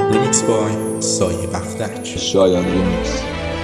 ریمیکس بای سایه بختک. شایان ریمیکس.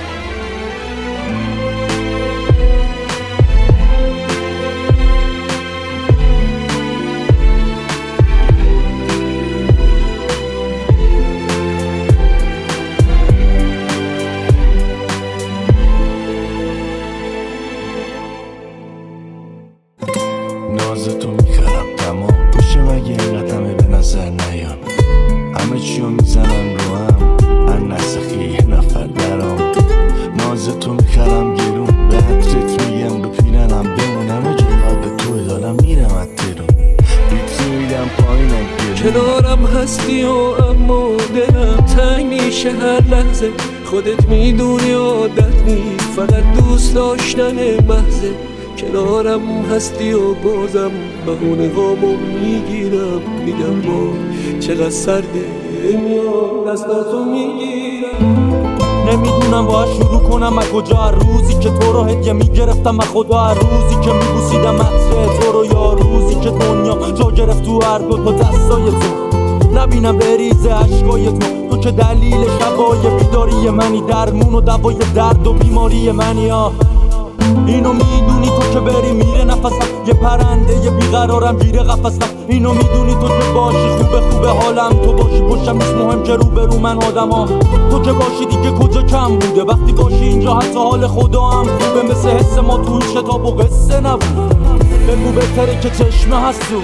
ناز تو میخرم تمام باشه مگه اینقدر همه به نظر نیام، همه چیو میزنم رو هم نسخی یه نفر برام. ناز تو میخرم گرون به حدرت میگم رو پیرنم بمون، همه جا یاد توی دارم میرم از ترون بیتری میدم پایینم گرون. کنارم هستی و اما دلم تنگ میشه هر لحظه، خودت میدونی عادت نیست فقط دوست داشتن محضه. کنارم هستی و بازم بهونه هامو میگیرم، میگم با چقدر سرده میام دستاتو میگیرم. نمیدونم باید شروع کنم از کجا، هر روزی که تو رو هدیه میگرفتم از خدا، هر روزی که میبوسیدم عطر تو رو، یا روزی که دنیا جا گرفت تو هر دو تا دستای تو، نبینم بریزه عشقای تو که دلیل شبای بیداری منی، درمون و دوای درد و بیماری منی. اینو میدونی تو که بری میره نفسم، یه پرنده یه بیقرارم گیره قفسم. اینو میدونی تو که باشی خوبه حالم، تو باشی پشتم نیست مهم که رو من آدم تو که باشی دیگه کجا کم بوده، وقتی باشی اینجا حتی حال خدا هم خوبه، مثل حس ما تو این شتاب و قصه نبود. بگو بهتره که چشمه هست تو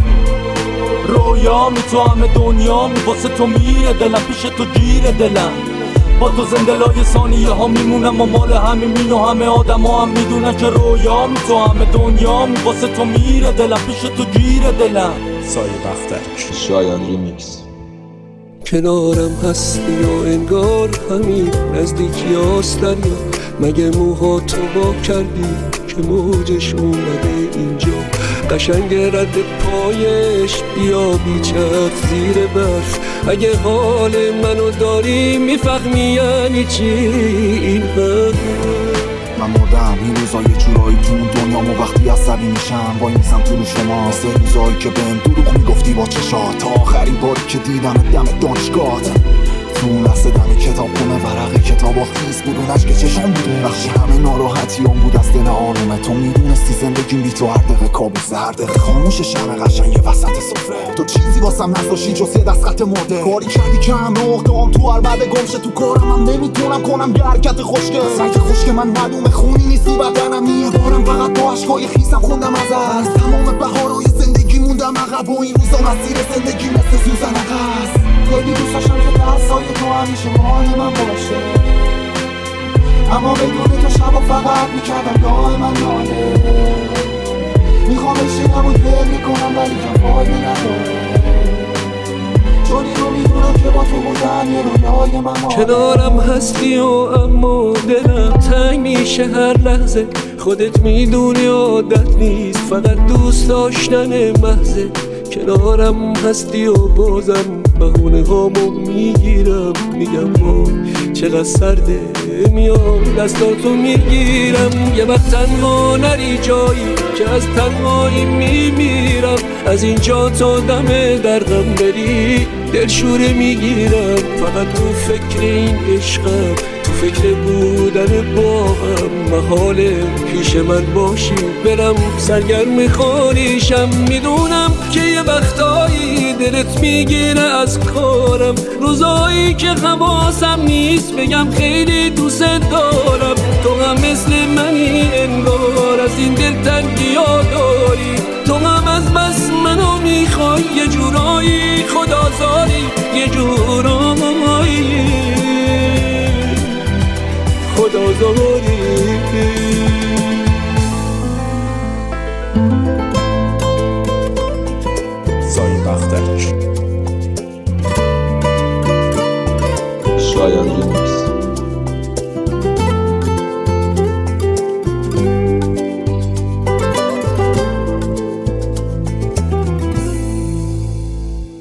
رویا می، تو همه دنیا می، واسه تو میره دلم، پیش تو گیره دلم، با تو زنده لای ثانیه ها میمونم و مال همین و همه آدم ها هم میدونن که رویا می، تو همه دنیا می، واسه تو میره دلم، پیش تو گیره دلم. سایه بختک. شایان ریمیکس. کنارم هستی و انگار همین نزدیکی هاست دریا، مگه موها تو با کردی که موجش اومده اینجا، قشنگ رد پایش بیا بیچت زیر برف. اگه حال منو داری میفهمی یعنی چی این حرف. من مردم این روزا یه جورایی تو اون دنیامو، وقتی عصبی میشم وای میسم تو رو شما، مثل روزایی که بهم دروغ میگفتی با چشات، تا آخرین باری که دیدم دم دانشگاهت، تو اون لحظه دم کتاب خونه ورق کتاب خیس بود، اون عشق چشام بوده بخشی همه ناراحتیام بود از دل آرومه. تو میدونستی زندگیم بی تو هر دقیقه کابوسه، هر دقیقه خاموش شمع قشنگ وسط سفره، تو چیزی واسم نذاشتی جز یه دست خط مرده، کاری کردی که همه اقدام تو هر بعد گمشه، تو کارم هم نمیتونم کنم یه حرکت خوشگل، رنگ خوشگل من معلومه خونی نیستی بدنم، یه بارم فقط با عشقای خیسم خوندم از تمام بهارای زندگی موندم عقب، و این روزا مسیر زندگی مثل سوزن عقب. خیلی دوست داشتم که دستای تو همیشه مال من باشه، اما بدون تو شبا فقط میکردم دائما من ناله، میخوام بشینم و دل میکنم ولی که فایده نداره، چون اینو میدونم که با تو بودن یه رویای من ماله. کنارم هستی و اما دلم تنگ میشه هر لحظه، خودت میدونی عادت نیست فقط دوست داشتن محضه. کنارم هستی و بازم بهونه هامو میگیرم، میگم با چقدر سرده میام دستاتو میگیرم. یه وقت تنها نری جایی که از تنهایی میمیرم، از اینجا تا دم درغم بری دلشوره میگیرم، فقط تو فکر این عشقم، تو فکر بودن باهم، محاله پیش من باشی برم سرگرم خانیشم. میدونم که یه وقتایی دلت میگیره از کارم، روزایی که حواسم نیست بگم خیلی دوست دارم، تو هم مثل منی انگار از این دلتنگی ها داری، تو هم از بس منو میخوای یه جورایی خدازاری، یه جورایی خدازاری. سایه بختک. شایان ریمیکس.